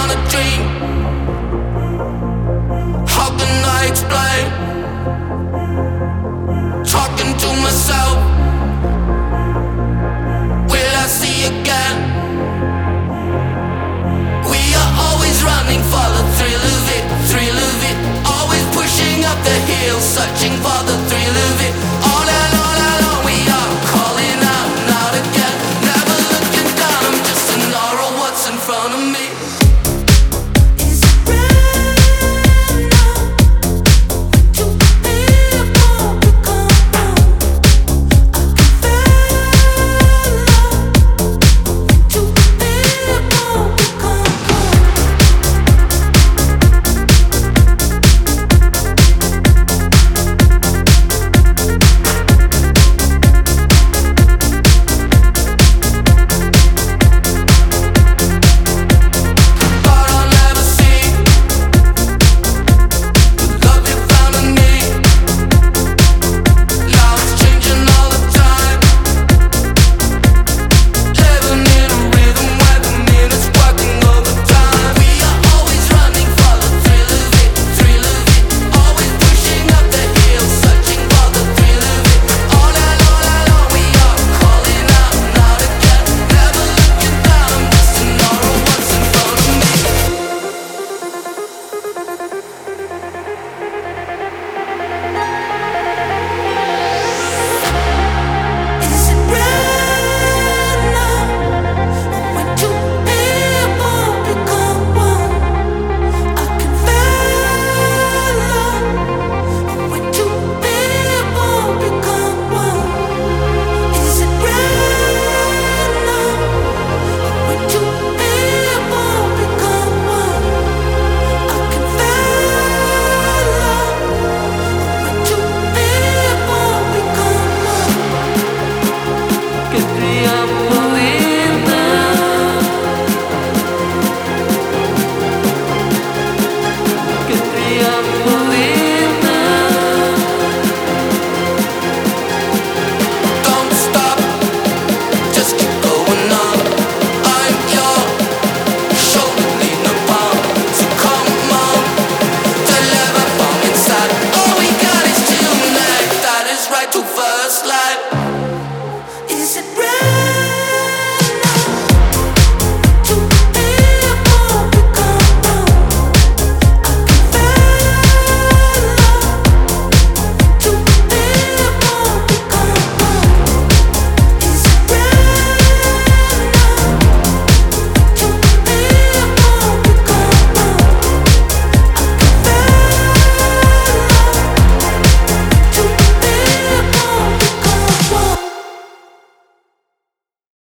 on a dream. How can I explain? Talking to myself. Will I see again? We are always running for the thrill of it, thrill of it. Always pushing up the hill, searching for the thrill of it. All alone we are calling out, not again. Never looking down, I'm just an aura, what's in front of me.